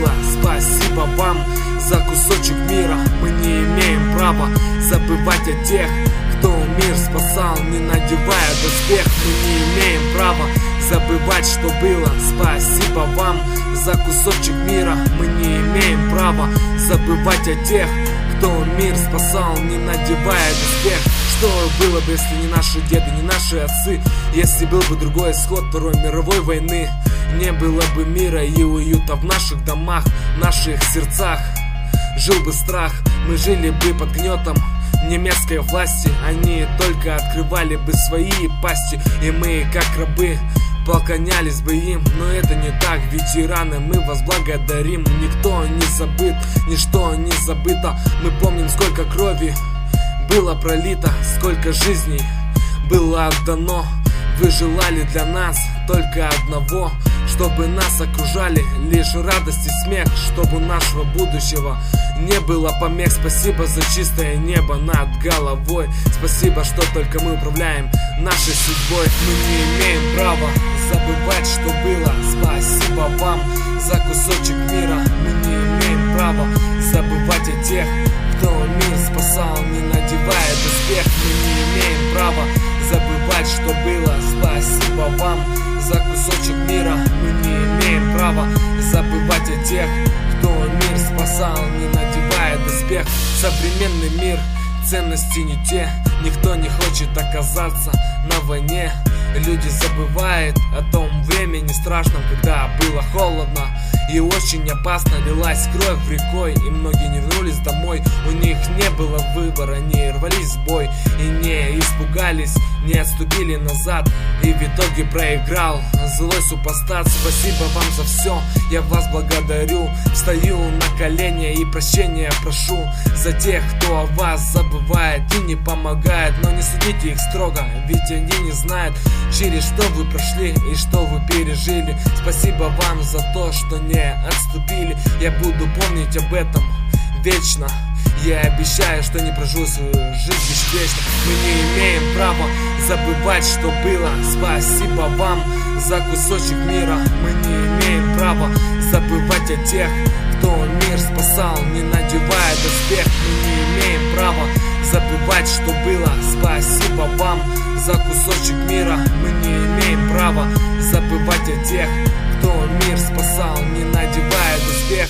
было. Спасибо вам за кусочек мира. Мы не имеем права забывать о тех, кто мир спасал, не надевая доспех. Мы не имеем права забывать, что было. Спасибо вам за кусочек мира. Мы не имеем права забывать о тех, кто мир спасал, не надевая доспех. Что было бы, если не наши деды, не наши отцы? Если был бы другой исход Второй мировой войны, не было бы мира и уюта в наших домах, в наших сердцах. Жил бы страх, мы жили бы под гнетом немецкой власти. Они только открывали бы свои пасти, и мы, как рабы, поклонялись бы им. Но это не так, ветераны, мы вас благодарим. Никто не забыт, ничто не забыто. Мы помним, сколько крови было пролито, сколько жизней было отдано. Вы желали для нас только одного, чтобы нас окружали лишь радость и смех, чтобы у нашего будущего не было помех. Спасибо за чистое небо над головой. Спасибо, что только мы управляем нашей судьбой. Мы не имеем права забывать, что было. Спасибо вам за кусочек мира. Мы не имеем права забывать о тех, кто мир спасал, не надевая доспех. Мы не имеем права забывать, что было. Спасибо вам за кусочек мира. Мы не имеем права забывать о тех, кто мир спасал, не надевая доспех. Современный мир, ценности не те. Никто не хочет оказаться на войне. Люди забывают о том времени страшном, когда было холодно и очень опасно. Лилась кровь рекой, и многие не вернулись домой. У них не было выбора, они рвались в бой и не испугались, не отступили назад. И в итоге проиграл злой супостат. Спасибо вам за все, я вас благодарю. Встаю на колени и прощения прошу за тех, кто о вас забывает и не помогает. Но не судите их строго, ведь они не знают, через что вы прошли и что вы пережили. Спасибо вам за то, что не отступили. Я буду помнить об этом вечно. Я обещаю, что не проживу свою жизнь бесчестно. Мы не имеем права забывать, что было. Спасибо вам за кусочек мира. Мы не имеем права забывать о тех, кто мир спасал, не надевая доспех. Мы не имеем права забывать, что было. Спасибо вам за кусочек мира. Мы не имеем права забывать о тех, кто мир спасал, не надевая доспех.